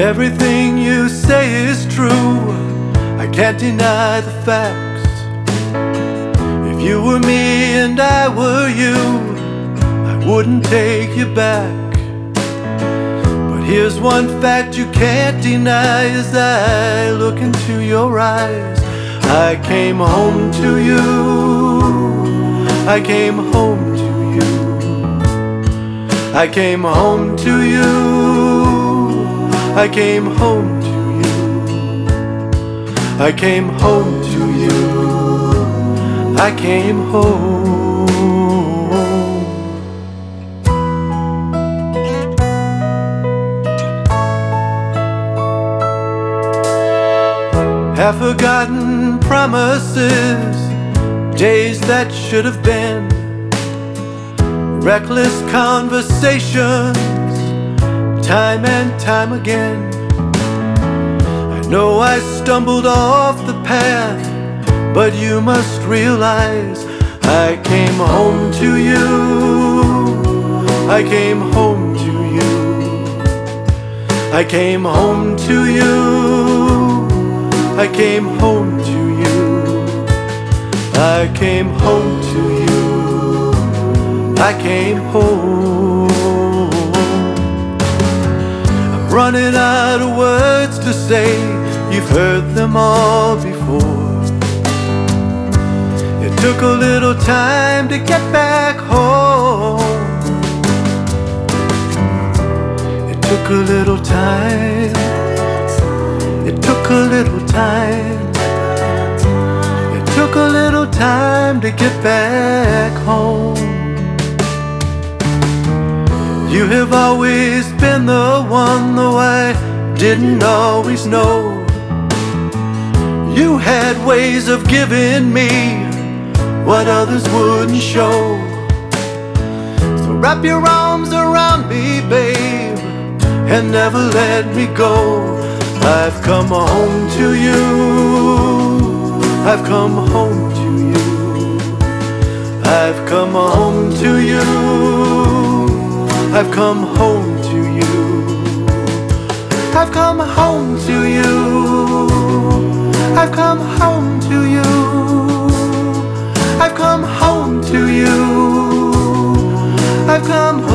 Everything you say is true, I can't deny the facts. If you were me and I were you, I wouldn't take you back. But here's one fact you can't deny. As I look into your eyes, I came home to you, I came home to you, I came home to you, I came home to you, I came home to you, I came home. Half-forgotten promises, days that should have been, reckless conversations, time and time again. I know I stumbled off the path, but you must realize I came home to you, I came home to you, I came home to you, I came home to you, I came home to you, I came home. I'm running out of words to say, you've heard them all before. It took a little time to get back home. It took a little time. It took a little time. It took a little time to get back home. You have always been the one, though I didn't always know. You had ways of giving me what others wouldn't show. So wrap your arms around me, babe, and never let me go. I've come home to you, I've come home to you, I've come home to you, I've come home to you, I've come home to you, I've come home to you, I've come home to you, I've come